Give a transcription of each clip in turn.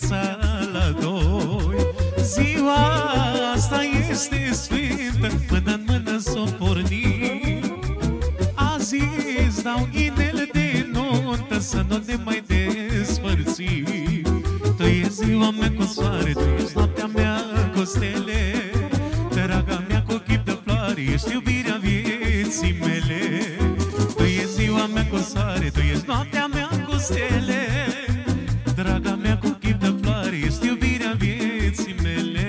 viața la doi. Ziua asta este sfântă, mână în mână s-o porni. Azi îți dau inel de nuntă, să nu ne mai despărțim. Tu e ziua mea cu soare, tu ești noaptea mea cu stele. Draga mea cu chip de floare, ești iubirea vieții mele. Tu e ziua mea cu soare, tu ești noaptea mea cu stele. Draga mea cu chip de floare, ești iubirea vieții mele.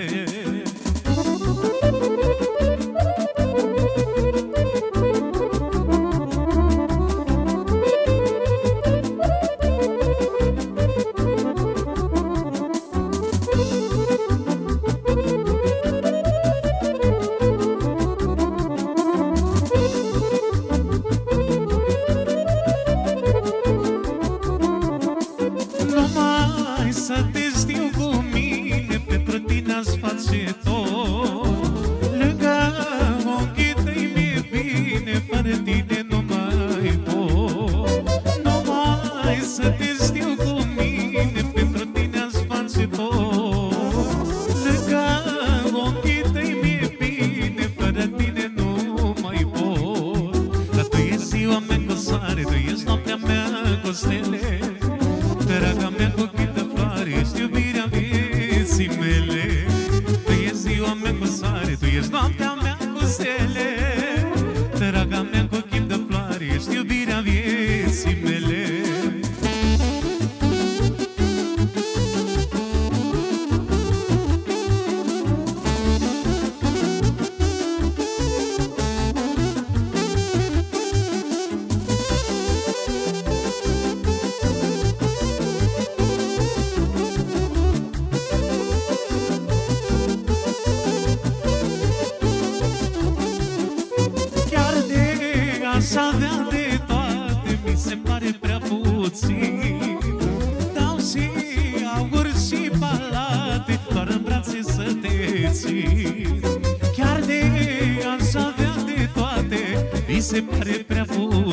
Se pare prea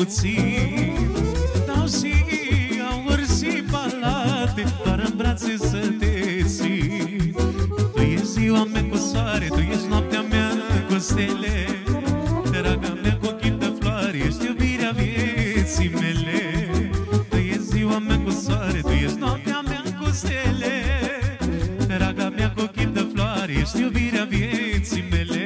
puțin. Dau și aur și palate, doar în brațe să te țin. Tu ești ziua mea cu soare, tu ești noaptea mea cu stele. Draga mea cu chip de floare, ești iubirea vieții mele. Tu ești ziua mea cu soare, tu ești noaptea mea cu stele. Draga mea cu chip de floare, ești iubirea vieții mele.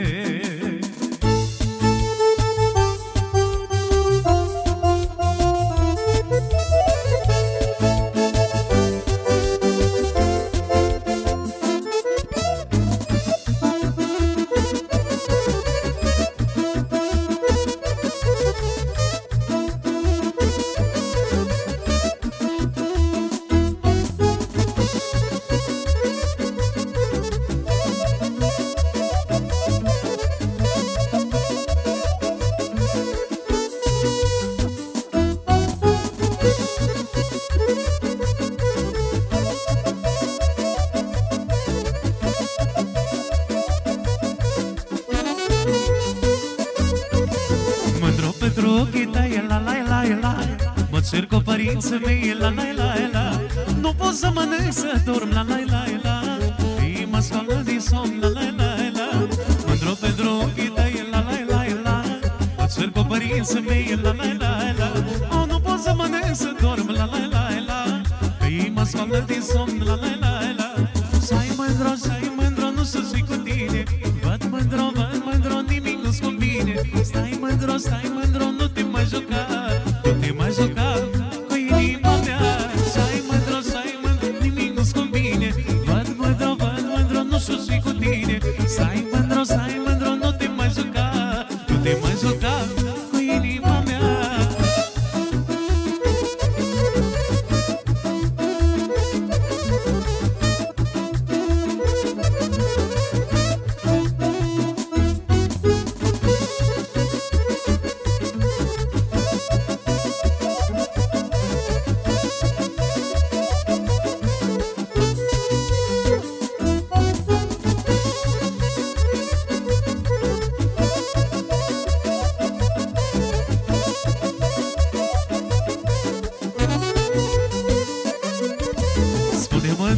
Nu pot să mănânc, să dorm, la la la la. Ei mă scoală din somn, la la la la. Mândru pentru ochii tăi, la la la la. Mă cer cu părinții mei, la la la la. Oh, nu pot să mănânc, să dorm, la la la la. Ei mă scoală din somn, la la la la. Stai mândru, nu să fii cu tine. Văd mândru, nimic nu-ți convine. Stai mândru, nu te mai juca. Nu te mai juca cu inima mea. Stai mândru, nimic nu-ți convine. Văd mândru, nu să fii cu tine. Stai mândru, nu te mai juca. Nu te mai juca cu inima mea.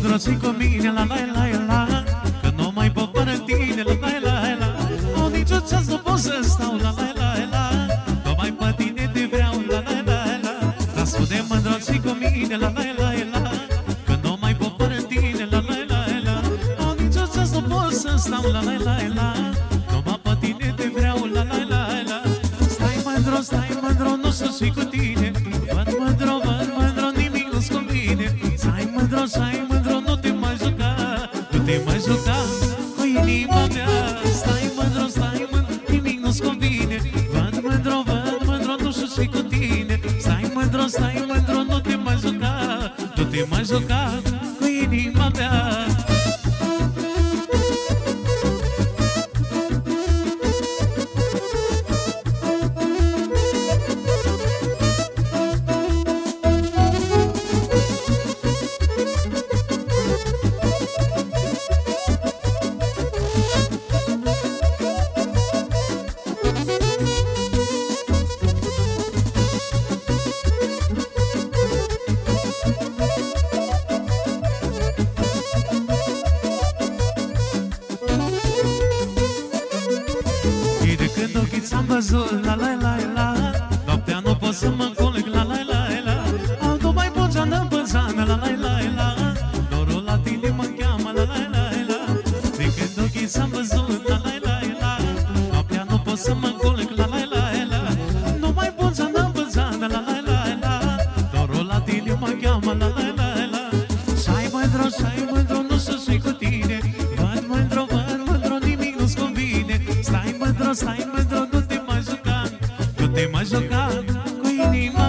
mândru ții cu mine, la la la la, că nu mai pot fără tine, la la la la. O, nicio ceas nu pot să stau, la la la la, numai pe tine te vreau, la la la la. Răspunde mândru ții cu mine, la la la la, că nu mai pot fără tine, la la la la. O, nicio ceas nu pot să stau, la la la la, numai pe tine te vreau, la la la la. Stai mândru, nu sunt și cu tine. Văd mândru, nimic nu-ți convine. Stai mândru, nu te mai juca, nu te mai juca cu inima mea. Stai mândru, nimic nu-ți convine. Văd mândru, nu sunt și cu tine. Stai mândru, nu te mai juca, nu te mai juca cu inima mea. Ți-am văzut, la la la la, noaptea nu pot să mă culc, la la la la. Altul mai pățană, la la la la, dorul la tine mă cheamă, la la la la. De când ochii ți-am văzut, la la la la, noaptea nu pot să mă culc, la la la la. Nu mai pățană, la la la la, dorul la tine mă cheamă, la la la la. Stai mândru, nu sunt și cu tine. Văd mândru, nimic nu-ți convine. Stai mândru, nu te mai juca, nu te mai juca cu inima